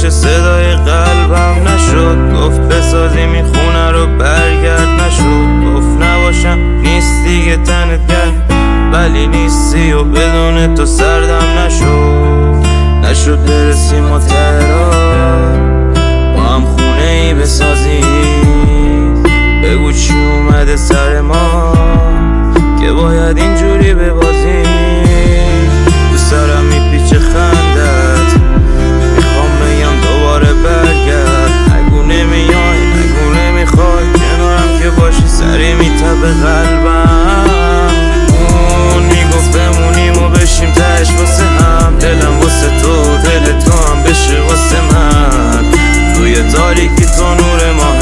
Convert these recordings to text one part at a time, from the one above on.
پیش صدای قلبم نشد. گفت بسازیم این خونه رو برگرد نشد. گفت نباشم نیست دیگه تنت گرم، ولی نیستی و بدون تو سردم نشد برسیم و تهران با هم خونه ای بسازیم. بگو چی اومده سر ما که باید اینجوری ببازیم. دوست دارم میپیچه خندت، میخوام بگم دوباره برگرد. نگو نمیای نگو نمیخوای، کنارم که باشی سری میتبه قلبم. اون میگفت بمونیم و بشیم تهش واسه هم، دلم واسه تو دل تو هم بشه واسه من. توی تاریکی تو نور ماه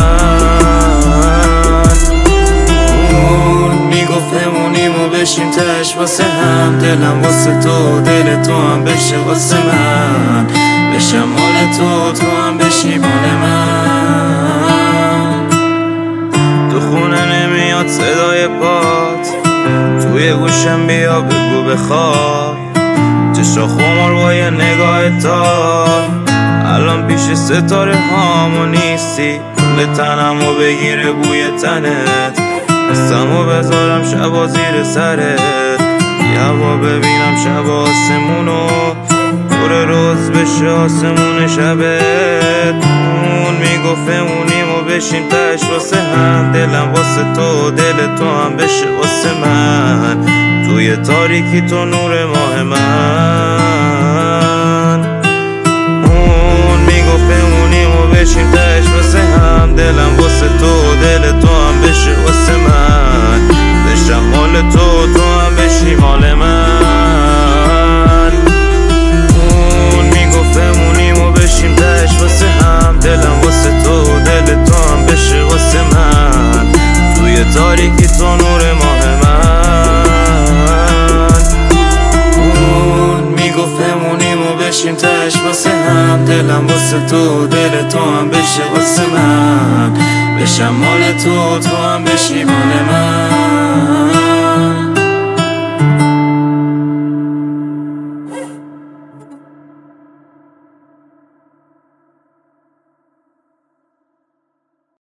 من. اون میگفت بمونیم و بشیم تهش واسه هم، دلم واسه تو دل تو هم بشه واسه من. بشم مال تو تو هم بشی مال من. تو خونه نمیاد صدای پات، توی گوشم بیا بگو بخواب. چشا خمار با یه نگاه تار، الان پیش ستاره هامو نیستی. کل تنمو بگیره بوی تنت، دستمو بذارم شبا زیر سرت. یهوا ببینم شب آسمونو، دور روز بشه آسمون شبت. اون میگفت بمونیم و بشیم تهش واسه هم، دلم واسه تو دل تو هم بشه واسه من. توی تاریکی تو نور ماه من. اون میگفت بمونیم و بشیم تهش واسه هم، دلم واسه تو دل تو هم بشه واسه من. بشم مال تو تو هم بشی مال من. اون میگفت بمونیم و بشیم تهش واسه هم، دلم واسه تو دل تو هم بشه واسه من. توی تاریکی تو نور ماه من. اون میگفت بمونیم و بشیم تهش واسه هم، دلم واسه تو دل تو هم بشه واسه من. بشم مال تو تو هم بشی مال من.